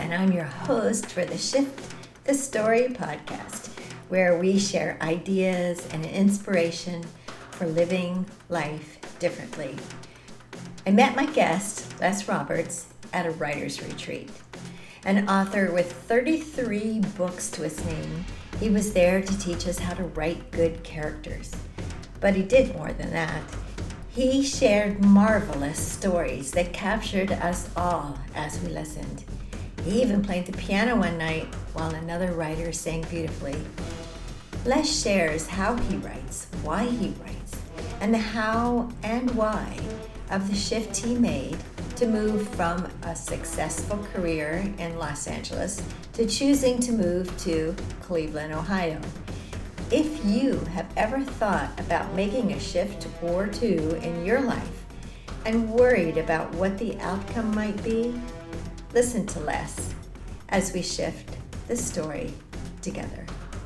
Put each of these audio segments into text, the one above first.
and I'm your host for the Shift the Story podcast, where we share ideas and inspiration for living life differently. I met my guest, Les Roberts, at a writer's retreat. An author with 33 books to his name, he was there to teach us how to write good characters. But he did more than that. He shared marvelous stories that captured us all as we listened. He even played the piano one night while another writer sang beautifully. Les shares how he writes, why he writes, and the how and why of the shift he made to move from a successful career in Los Angeles to choosing to move to Cleveland, Ohio. If you have ever thought about making a shift or two in your life and worried about what the outcome might be, listen to Les as we shift the story together.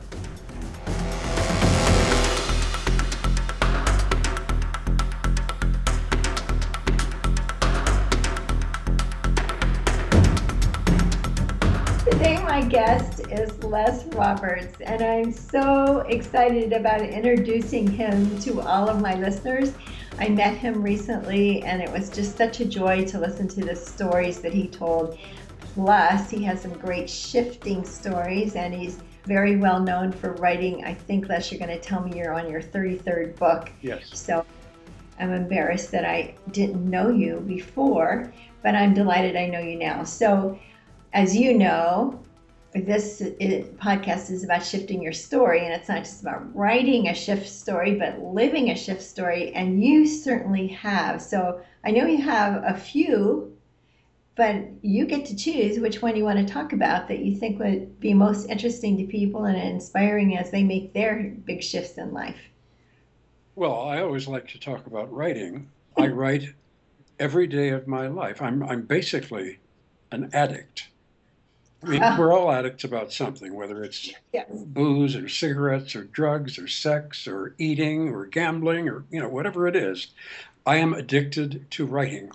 Today my guest is Les Roberts, and I'm so excited about introducing him to all of my listeners. I met him recently, and it was just such a joy to listen to the stories that he told. Plus, he has some great shifting stories, and he's very well known for writing. I think, Les, you're going to tell me you're on your 33rd book. Yes. So I'm embarrassed that I didn't know you before, but I'm delighted I know you now. So, as you know, this podcast is about shifting your story, and it's not just about writing a shift story, but living a shift story, and you certainly have. So I know you have a few, but you get to choose which one you want to talk about that you think would be most interesting to people and inspiring as they make their big shifts in life. Well, I always like to talk about writing. I write every day of my life. I'm basically an addict. I mean, we're all addicts about something, whether it's booze or cigarettes or drugs or sex or eating or gambling or, whatever it is. I am addicted to writing.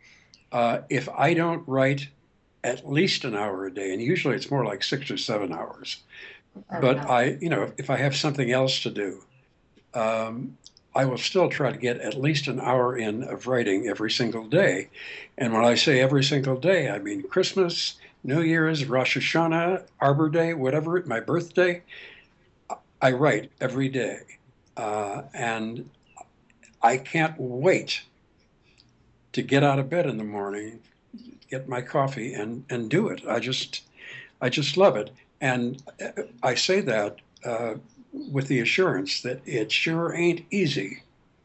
If I don't write at least an hour a day, and usually it's more like 6 or 7 hours, but if I have something else to do, I will still try to get at least an hour in of writing every single day. And when I say every single day, I mean Christmas, New Year's, Rosh Hashanah, Arbor Day, whatever, my birthday, I write every day. And I can't wait to get out of bed in the morning, get my coffee and do it. I just love it. And I say that with the assurance that it sure ain't easy.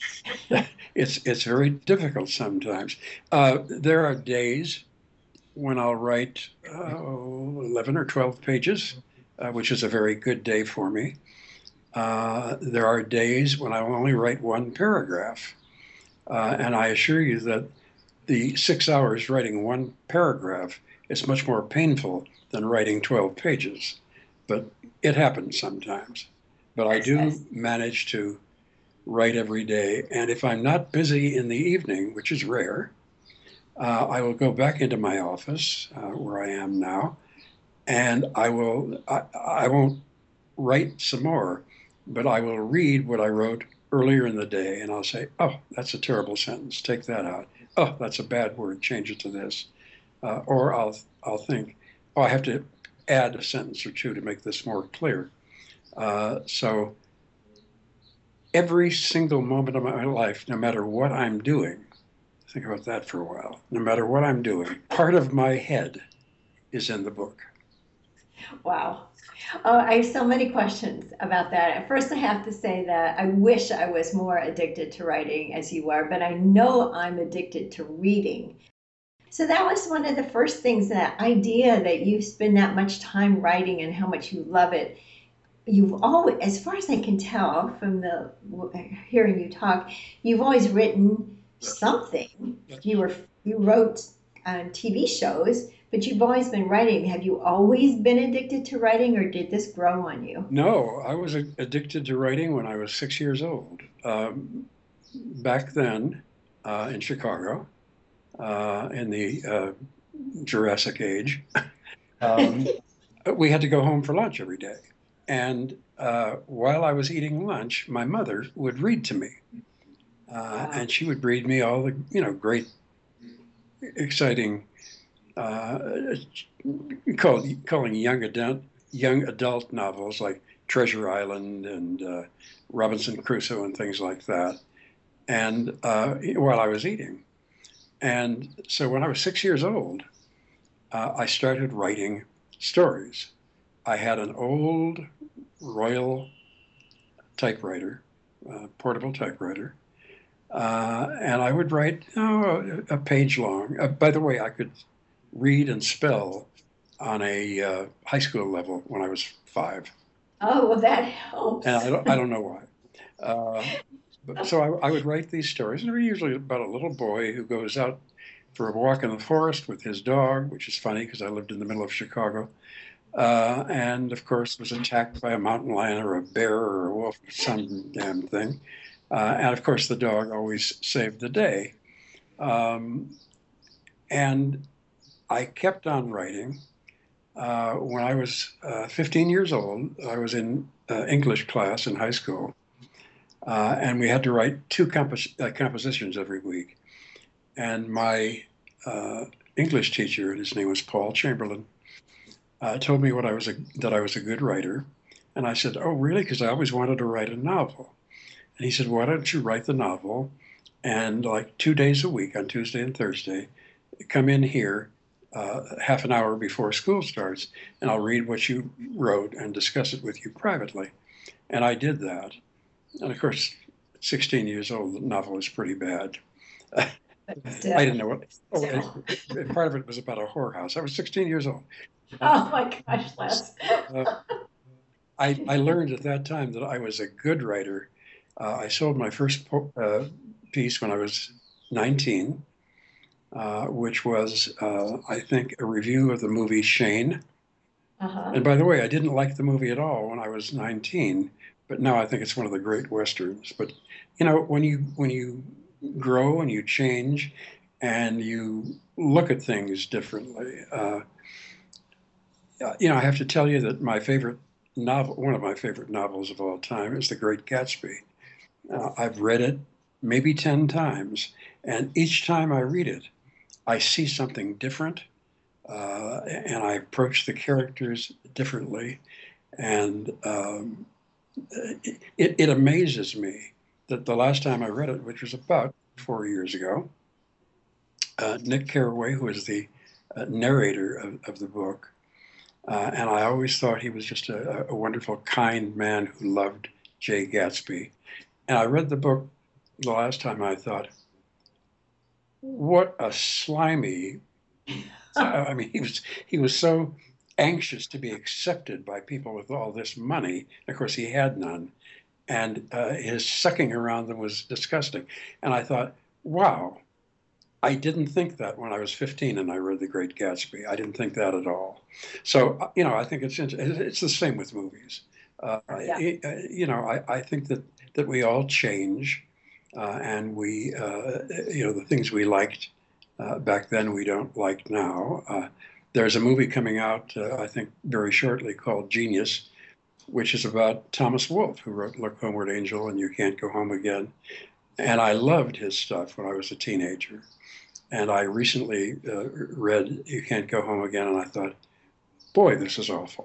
It's very difficult sometimes. There are days when I'll write 11 or 12 pages, which is a very good day for me. There are days when I will only write one paragraph. And I assure you that the 6 hours writing one paragraph is much more painful than writing 12 pages. But it happens sometimes. But I do manage to write every day. And if I'm not busy in the evening, which is rare, I will go back into my office where I am now, and I won't write some more, but I will read what I wrote earlier in the day, and I'll say, oh, that's a terrible sentence, take that out. Oh, that's a bad word, change it to this. Or I'll think, oh, I have to add a sentence or two to make this more clear. So every single moment of my life, no matter what I'm doing, think about that for a while. No matter what I'm doing, part of my head is in the book. Wow. Oh, I have so many questions about that. At first, I have to say that I wish I was more addicted to writing as you are, but I know I'm addicted to reading. So that was one of the first things, that idea that you spend that much time writing and how much you love it. You've always, as far as I can tell from the hearing you talk, you've always written something. You wrote TV shows, but you've always been writing. Have you always been addicted to writing, or did this grow on you? No, I was addicted to writing when I was 6 years old. Back then, in Chicago, in the Jurassic Age, um, we had to go home for lunch every day. And while I was eating lunch, my mother would read to me. And she would read me all the, great, exciting, uh, calling young adult novels like Treasure Island and Robinson Crusoe and things like that. And while I was eating. And so when I was 6 years old, I started writing stories. I had an old Royal typewriter, portable typewriter, and I would write a page long. By the way, I could read and spell on a high school level when I was 5. Oh, well, that helps. And I don't know why. So I would write these stories, and they're usually about a little boy who goes out for a walk in the forest with his dog, which is funny because I lived in the middle of Chicago, and of course was attacked by a mountain lion or a bear or a wolf, some damn thing. And of course the dog always saved the day. And I kept on writing. When I was 15 years old, I was in English class in high school. And we had to write 2 compositions every week. And my English teacher, his name was Paul Chamberlain, told me that I was a good writer. And I said, "Oh, really?" Because I always wanted to write a novel. And he said, "Why don't you write the novel and like 2 days a week on Tuesday and Thursday, come in here half an hour before school starts, and I'll read what you wrote and discuss it with you privately." And I did that. And of course, 16 years old, the novel is pretty bad. I didn't know what. Part of it was about a whorehouse. I was 16 years old. Oh my gosh, Les. I learned at that time that I was a good writer. I sold my first piece when I was 19, which was, I think, a review of the movie Shane. And by the way, I didn't like the movie at all when I was 19, but now I think it's one of the great westerns. But when you grow and you change and you look at things differently, I have to tell you that one of my favorite novels of all time, is The Great Gatsby. I've read it maybe 10 times, and each time I read it, I see something different, and I approach the characters differently, and it amazes me that the last time I read it, which was about 4 years ago, Nick Carraway, who is the narrator of the book, and I always thought he was just a wonderful, kind man who loved Jay Gatsby. And I read the book the last time, I thought, what a slimy. I mean, he was so anxious to be accepted by people with all this money. Of course, he had none. And his sucking around them was disgusting. And I thought, wow, I didn't think that when I was 15 and I read The Great Gatsby. I didn't think that at all. So, I think it's the same with movies. I think that we all change, and we, the things we liked back then we don't like now. There's a movie coming out, I think, very shortly called Genius, which is about Thomas Wolfe, who wrote Look Homeward Angel and You Can't Go Home Again. And I loved his stuff when I was a teenager. And I recently read You Can't Go Home Again, and I thought, boy, this is awful.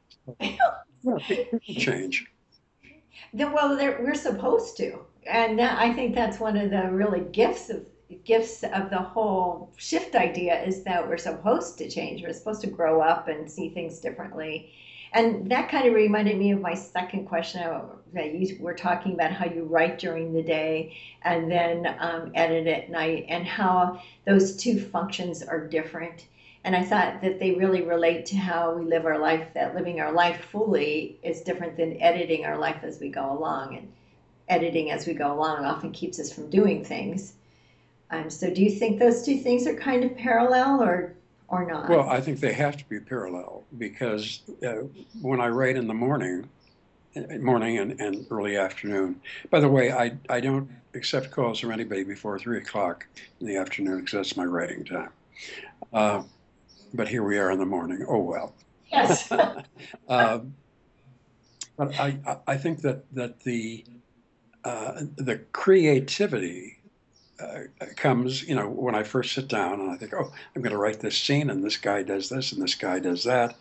Change. Well, we're supposed to, and I think that's one of the really gifts of the whole shift idea, is that we're supposed to change. We're supposed to grow up and see things differently. And that kind of reminded me of my second question. That you were talking about how you write during the day and then edit at night, and how those 2 functions are different. And I thought that they really relate to how we live our life, that living our life fully is different than editing our life as we go along. And editing as we go along often keeps us from doing things. So do you think those 2 things are kind of parallel, or not? Well, I think they have to be parallel, because when I write in the morning and early afternoon. By the way, I don't accept calls from anybody before 3 o'clock in the afternoon, because that's my writing time. but here we are in the morning. Oh well. Yes. uh, but I think that the creativity comes, when I first sit down and I think, oh, I'm going to write this scene, and this guy does this, and this guy does that,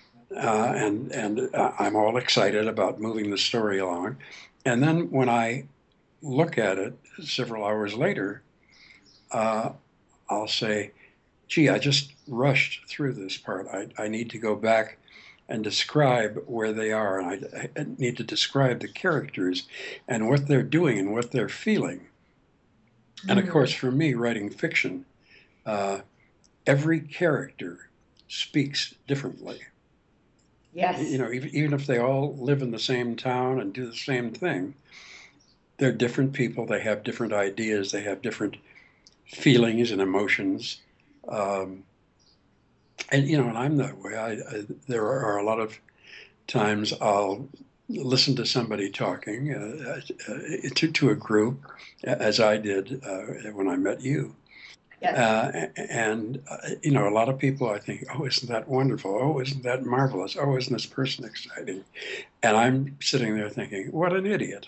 and I'm all excited about moving the story along, and then when I look at it several hours later, uh, I'll say, gee, I just rushed through this part. I need to go back and describe where they are, and I need to describe the characters and what they're doing and what they're feeling. And of course, Mm. for me, writing fiction, uh, every character speaks differently. Yes. Even if they all live in the same town and do the same thing, they're different people. They have different ideas. They have different feelings and emotions. Um, and I'm that way. There are a lot of times I'll listen to somebody talking to a group, as I did when I met you. Yes. And a lot of people, I think, oh, isn't that wonderful? Oh, isn't that marvelous? Oh, isn't this person exciting? And I'm sitting there thinking, what an idiot!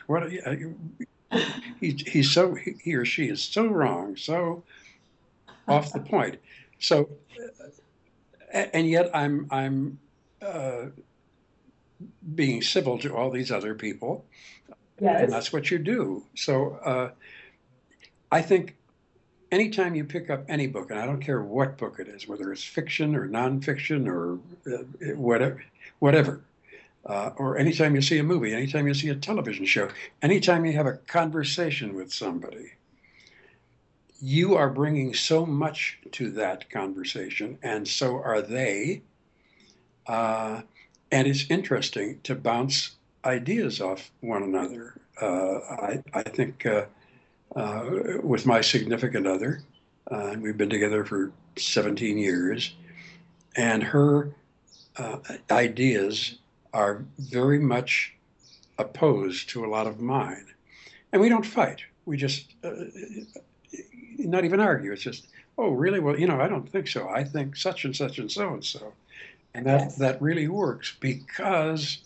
He or she is so wrong, so off the point. So, and yet I'm uh, being civil to all these other people, and Yes. that's what you do. So I think anytime you pick up any book, and I don't care what book it is, whether it's fiction or nonfiction or whatever, or anytime you see a movie, anytime you see a television show, anytime you have a conversation with somebody, you are bringing so much to that conversation, and so are they. And it's interesting to bounce ideas off one another. I think with my significant other, and we've been together for 17 years, and her ideas are very much opposed to a lot of mine. And we don't fight. We just not even argue. It's just, oh, really? Well, I don't think so. I think such and such and so and so. And that Yes. that really works because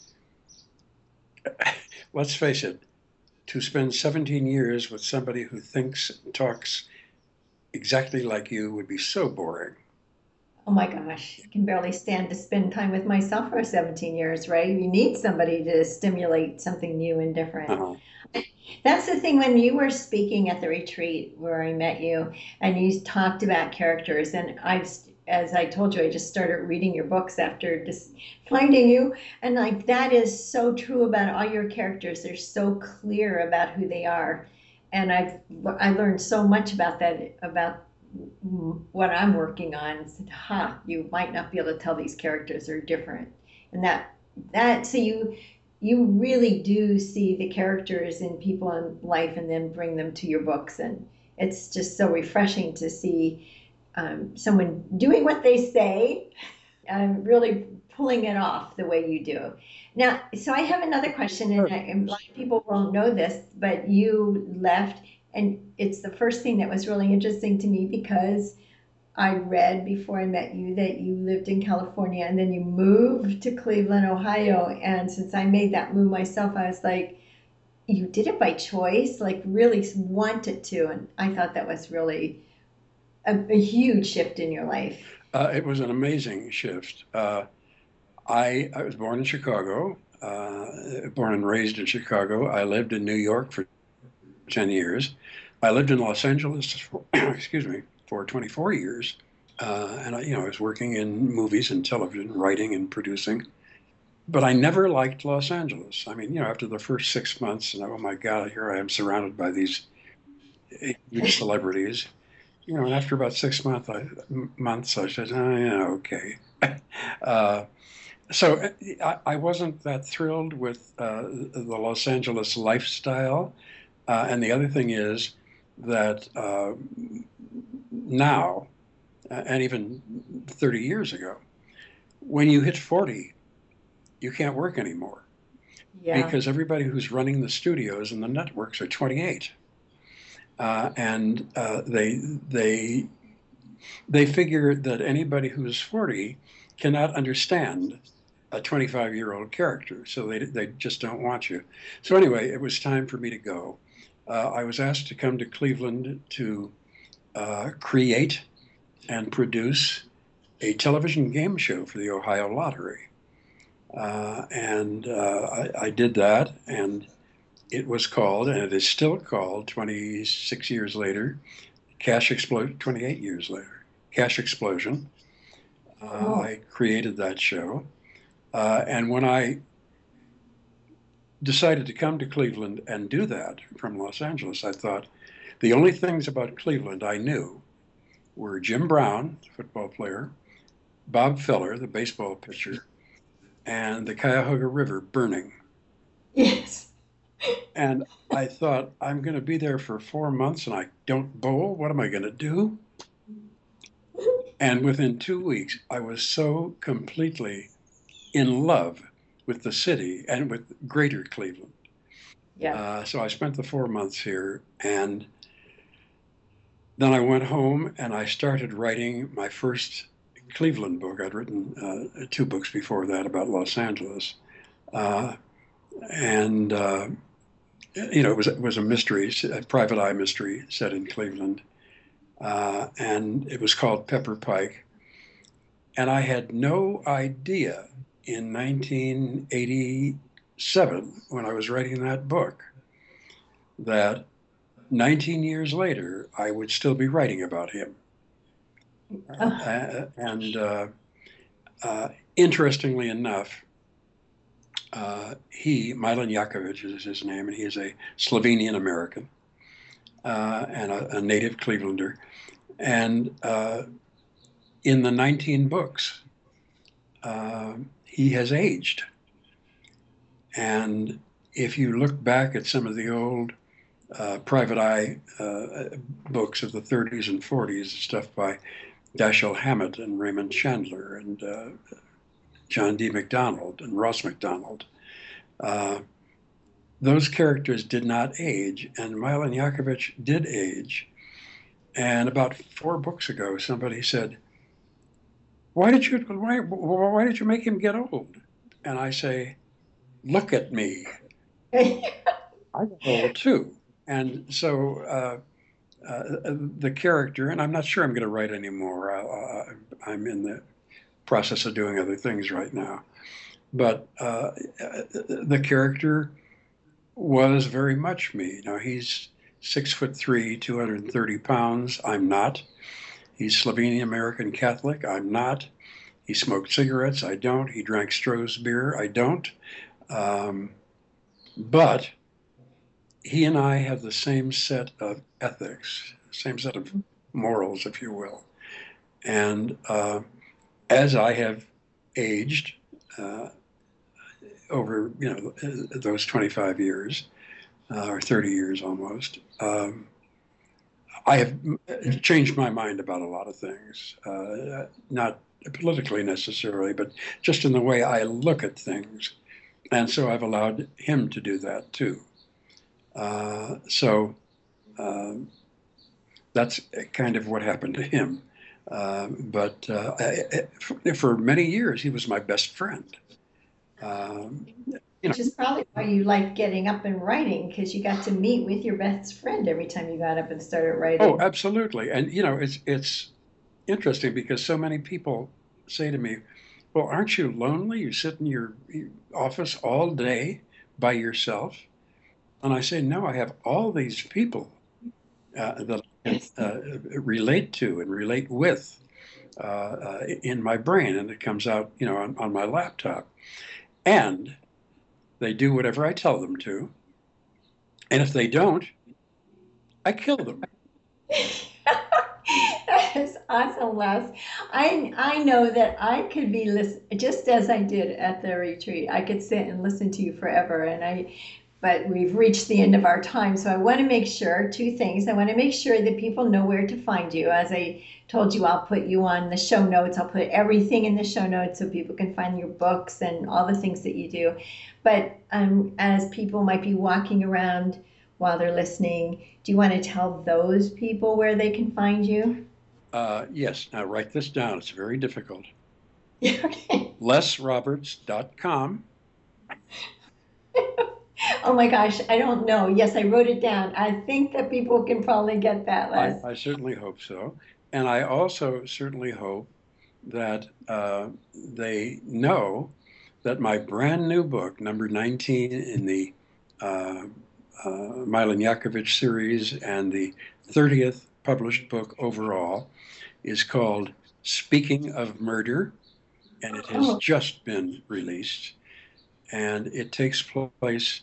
let's face it, to spend 17 years with somebody who thinks and talks exactly like you would be so boring. Oh my gosh, I can barely stand to spend time with myself for 17 years, right? You need somebody to stimulate something new and different. Uh, That's the thing when you were speaking at the retreat where I met you and you talked about characters and as I told you, I just started reading your books after just finding you. And like that is so true about all your characters. They're so clear about who they are. And I learned so much about that, about what I'm working on. Said, you might not be able to tell these characters are different. And so you really do see the characters in people in life and then bring them to your books. And it's just so refreshing to see someone doing what they say, really pulling it off the way you do. Now, so I have another question, and a lot of people won't know this, but you left, and it's the first thing that was really interesting to me because I read before I met you that you lived in California and then you moved to Cleveland, Ohio. And since I made that move myself, I was like, you did it by choice, like really wanted to. And I thought that was really a huge shift in your life. it was an amazing shift. I was born in Chicago, born and raised in Chicago. I lived in New York for 10 years. I lived in Los Angeles for, excuse me, for 24 years. And I was working in movies and television, writing and producing. But I never liked Los Angeles. I mean, after the first 6 months, and oh my God, here I am surrounded by these huge celebrities. And after about 6 months, I said, oh, yeah, okay. uh, so I wasn't that thrilled with the Los Angeles lifestyle. And the other thing is that now, and even 30 years ago, when you hit 40, you can't work anymore Yeah. because everybody who's running the studios and the networks are 28. And they they figure that anybody who's 40 cannot understand a 25-year-old character, so they just don't want you. So anyway, it was time for me to go. I was asked to come to Cleveland to create and produce a television game show for the Ohio Lottery. I did that, and it was called, and it is still called 26 years later, Cash Explosion, 28 years later, Cash Explosion. I created that show. And when I decided to come to Cleveland and do that from Los Angeles, I thought the only things about Cleveland I knew were Jim Brown, the football player, Bob Feller, the baseball pitcher, and the Cuyahoga River burning. Yes. And I thought, I'm going to be there for 4 months and I don't bowl. What am I going to do? And within 2 weeks, I was so completely in love with the city and with greater Cleveland. Yeah. So I spent the 4 months here, and then I went home and I started writing my first Cleveland book. I'd written 2 books before that about Los Angeles. It was a mystery, a private eye mystery set in Cleveland. And it was called Pepper Pike. And I had no idea in 1987, when I was writing that book, that 19 years later, I would still be writing about him. Interestingly enough, Milan Jakovic is his name, and he is a Slovenian American and a native Clevelander. And in the 19 books, he has aged. And if you look back at some of the old private eye books of the 30s and 40s, stuff by Dashiell Hammett and Raymond Chandler and John D. MacDonald and Ross MacDonald, those characters did not age, and Milan Jakovic did age. And about 4 books ago, somebody said, why did you make him get old? And I say, look at me. I'm old too. And so the character, and I'm not sure I'm going to write anymore. I'm in the process of doing other things right now. But the character was very much me. Now, he's 6'3", 230 pounds. I'm not. He's Slovenian American Catholic. I'm not. He smoked cigarettes. I don't. He drank Stroh's beer. I don't. But he and I have the same set of ethics, same set of morals, if you will. And as I have aged over those 25 years or 30 years almost, I have changed my mind about a lot of things, not politically necessarily, but just in the way I look at things. And so I've allowed him to do that too. That's kind of what happened to him. But for many years, he was my best friend. Which is probably why you like getting up and writing, because you got to meet with your best friend every time you got up and started writing. Oh, absolutely. And, it's interesting because so many people say to me, well, aren't you lonely? You sit in your office all day by yourself? And I say, no, I have all these people that I can relate to and relate with in my brain. And it comes out, on my laptop. And they do whatever I tell them to. And if they don't, I kill them. That is awesome, Les. I know that I could be just as I did at the retreat. I could sit and listen to you forever, but we've reached the end of our time. So I want to make sure 2 things. I want to make sure that people know where to find you. As I told you, I'll put you on the show notes. I'll put everything in the show notes so people can find your books and all the things that you do. But as people might be walking around while they're listening, do you want to tell those people where they can find you? Yes, now write this down. It's very difficult. Okay. LesRoberts.com. Oh my gosh, I don't know. Yes, I wrote it down. I think that people can probably get that, Les. I certainly hope so. And I also certainly hope that they know that my brand new book, number 19 in the uh, Milan Yakovich series and the 30th published book overall, is called Speaking of Murder, and it has Oh, just been released. And it takes place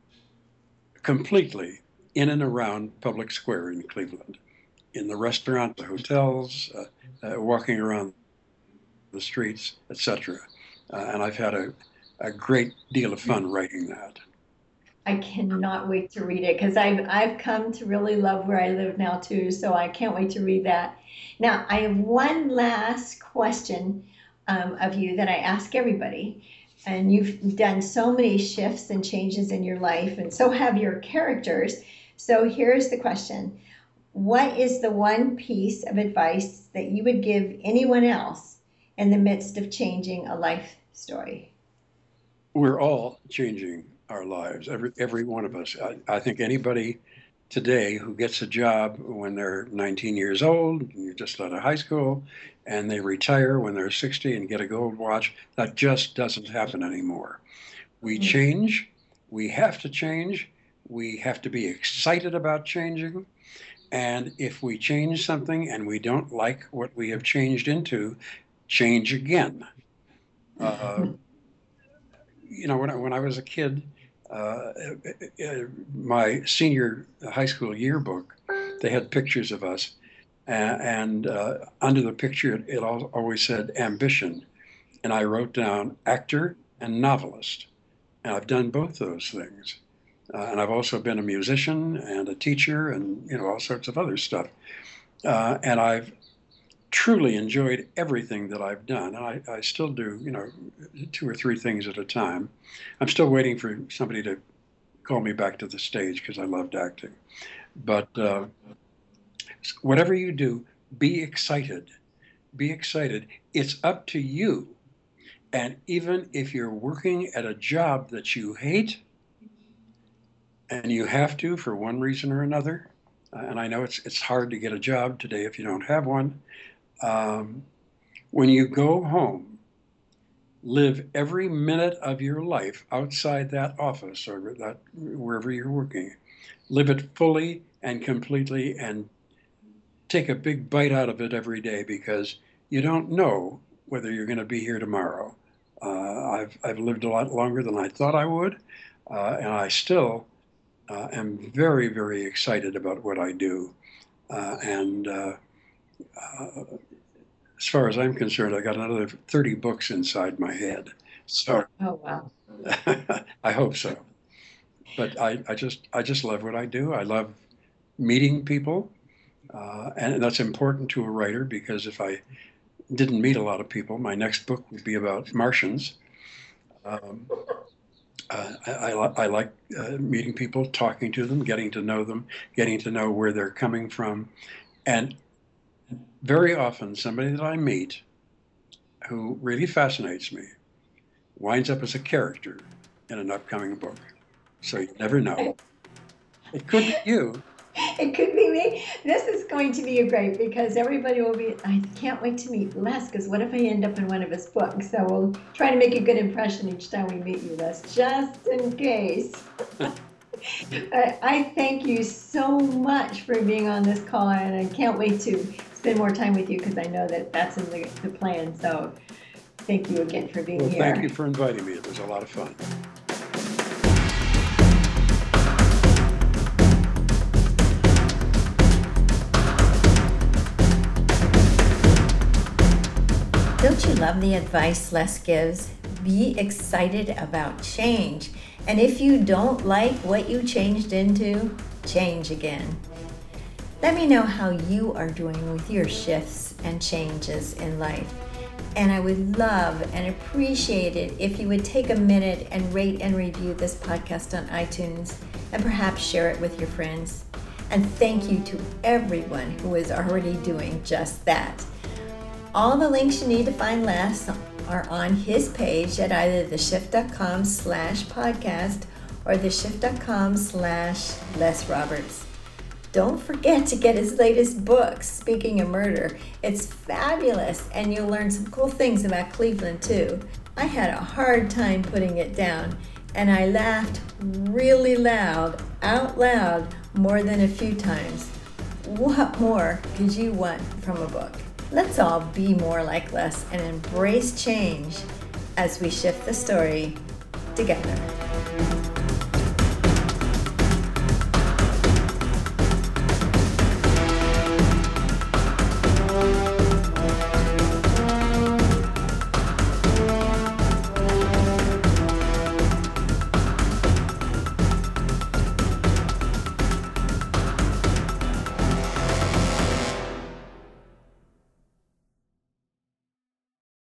completely in and around Public Square in Cleveland, in the restaurant, the hotels, walking around the streets, etc. And I've had a great deal of fun writing that. I cannot wait to read it because I've come to really love where I live now too. So I can't wait to read that. Now I have one last question of you that I ask everybody. And you've done so many shifts and changes in your life, and so have your characters. So here's the question. What is the one piece of advice that you would give anyone else in the midst of changing a life story? We're all changing our lives, every one of us. I think anybody today who gets a job when they're 19 years old, you just out of high school, and they retire when they're 60 and get a gold watch, that just doesn't happen anymore. We change, we have to change, we have to be excited about changing. And if we change something and we don't like what we have changed into, change again. Uh, when I was a kid, uh, my senior high school yearbook, they had pictures of us, and under the picture, it always said ambition, and I wrote down actor and novelist, and I've done both those things, and I've also been a musician and a teacher, and all sorts of other stuff, and I've truly enjoyed everything that I've done. And I still do, two or three things at a time. I'm still waiting for somebody to call me back to the stage because I loved acting. But whatever you do, be excited. Be excited. It's up to you. And even if you're working at a job that you hate and you have to for one reason or another, and I know it's hard to get a job today if you don't have one. When you go home, live every minute of your life outside that office or that wherever you're working. Live it fully and completely, and take a big bite out of it every day, because you don't know whether you're going to be here tomorrow. I've lived a lot longer than I thought I would, and I still am very, very excited about what I do. And as far as I'm concerned, I got another 30 books inside my head. So Oh, wow. I hope so. But I just love what I do. I love meeting people, and that's important to a writer, because if I didn't meet a lot of people, my next book would be about Martians. Um, I like meeting people, talking to them, getting to know them, getting to know where they're coming from, and very often somebody that I meet who really fascinates me winds up as a character in an upcoming book. So you never know. It could be you. It could be me. This is going to be great because everybody will be, I can't wait to meet Les, because what if I end up in one of his books? So we'll try to make a good impression each time we meet you, Les, just in case. I thank you so much for being on this call, and I can't wait to spend more time with you because I know that that's in the plan. So thank you again for being here. Thank you for inviting me. It was a lot of fun. Don't you love the advice Les gives? Be excited about change. And if you don't like what you changed into, change again. Let me know how you are doing with your shifts and changes in life. And I would love and appreciate it if you would take a minute and rate and review this podcast on iTunes, and perhaps share it with your friends. And thank you to everyone who is already doing just that. All the links you need to find Les are on his page at either theshift.com/podcast or theshift.com/Les Roberts. Don't forget to get his latest book, Speaking of Murder. It's fabulous, and you'll learn some cool things about Cleveland, too. I had a hard time putting it down, and I laughed really loud, out loud, more than a few times. What more could you want from a book? Let's all be more like Les and embrace change as we shift the story together.